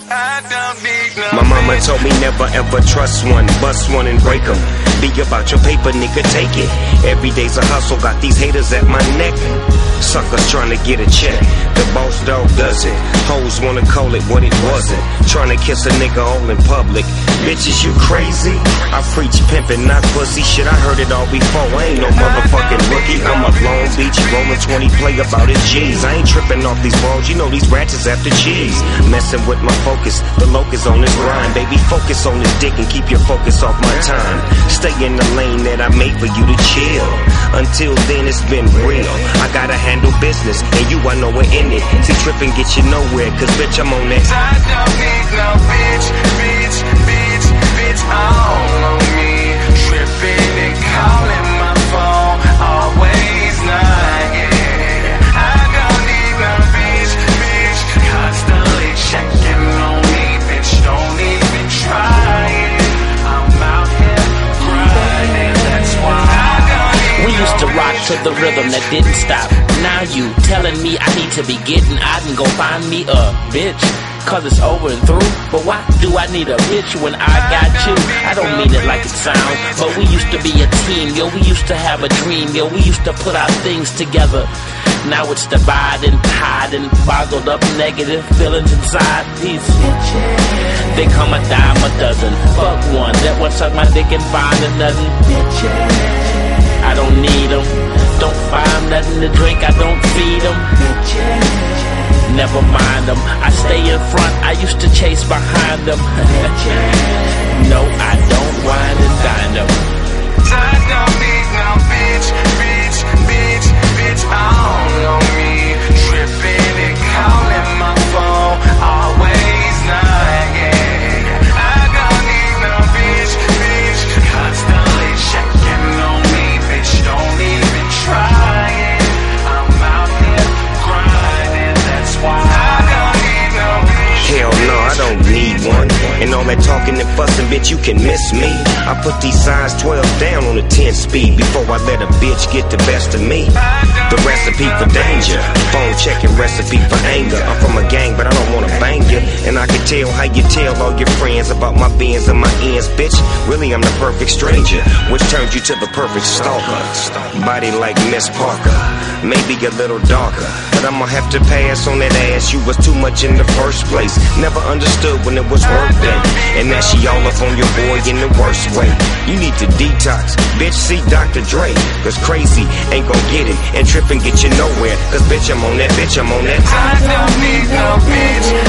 My mama told me never ever trust one, bust one and break 'em. Be about your paper, nigga, take it. Every day's a hustle, got these haters at my neck. Suckers trying to get a check. The boss dog does it. Hoes wanna call it what it wasn't. Trying to kiss a nigga all in public. Bitches, you crazy? I preach pimpin', not pussy. Shit, I heard it all before. I ain't no motherfucking rookie. I'm a Long Beach rollin' 20 play about it G's. I ain't trippin' off these balls. You know these ratchets after cheese. Messin' with my focus. The locus on this grind. Baby, focus on this dick and keep your focus off my time. Stay in the lane that I made for you to chill. Until then, it's been real. I gotta handle business, and you, I know we're in it. See, trippin' get you nowhere, cause bitch, I'm on that. I don't need no bitch, all on me. Trippin' and calling my phone, always not, yeah. I don't need no bitch, constantly checking on me, bitch, don't even try it. I'm out here grinding, that's why I don't need We used to rock to the rhythm that didn't stop. Now you telling me I need to be getting out and go find me a bitch, cause it's over and through. But why do I need a bitch when I got you? I don't mean it like it sounds, but we used to be a team, yo, we used to have a dream, yo, we used to put our things together. Now it's dividing, hiding, boggled up negative feelings inside these bitches. They come a dime a dozen, fuck one that wants suck my dick and find nothing. Bitches. I don't need them, don't find nothing to drink, I don't feed them. Bitches. Never mind them, I stay in front, I used to chase behind them. No, I don't wine and dine them. I don't need no bitch, all on me. Trippin' and calling my phone, always not, yeah. I don't need no bitch, constantly checking on me, bitch, don't even try it. I'm out here grinding, that's why I don't need no bitch. Hell no, I don't need one. And all that talking and fussing, bitch, you can miss me. I put these size 12 down on a 10 speed before I let a bitch get the best of me. The recipe for danger, phone checking recipe for anger. I'm from a gang, but I don't wanna bang you. And I can tell how you tell all your friends about my bins and my ends, bitch. Really, I'm the perfect stranger, which turned you to the perfect stalker. Body like Miss Parker, maybe a little darker, but I'ma have to pass on that ass. You was too much in the first place. Never understood when it was worth that. And now she all up on your boy in the worst way. You need to detox, bitch, see Dr. Dre. Cause crazy ain't gon' get it, and trippin' get you nowhere. Cause bitch, I'm on that, bitch, I'm on that. I don't need no bitch,